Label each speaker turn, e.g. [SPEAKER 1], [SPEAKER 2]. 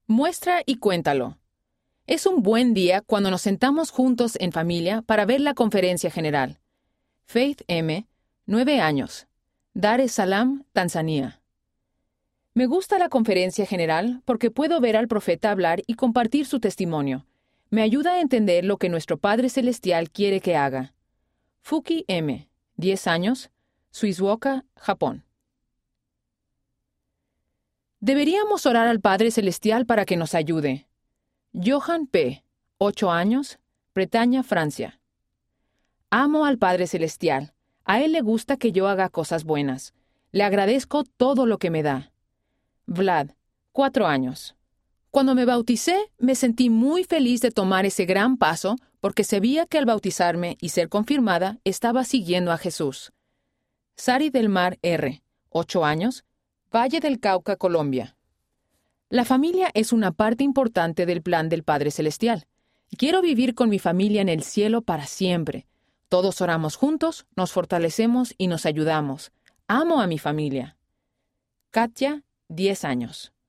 [SPEAKER 1] Muestra y cuéntalo. Es un buen día cuando nos sentamos juntos en familia para ver la conferencia general. Faith M., 9 años. Dar es Salaam, Tanzania. Me gusta la conferencia general porque puedo ver al profeta hablar y compartir su testimonio. Me ayuda a entender lo que nuestro Padre Celestial quiere que haga. Fuki M., 10 años. Shizuoka, Japón. Deberíamos orar al Padre Celestial para que nos ayude. Johan P., 8 años. Bretaña, Francia. Amo al Padre Celestial. A Él le gusta que yo haga cosas buenas. Le agradezco todo lo que me da. Vlad, 4 años. Cuando me bauticé, me sentí muy feliz de tomar ese gran paso porque sabía que al bautizarme y ser confirmada, estaba siguiendo a Jesús. Sari del Mar R., 8 años, Valle del Cauca, Colombia. La familia es una parte importante del plan del Padre Celestial. Quiero vivir con mi familia en el cielo para siempre. Todos oramos juntos, nos fortalecemos y nos ayudamos. Amo a mi familia. Katia, 10 años.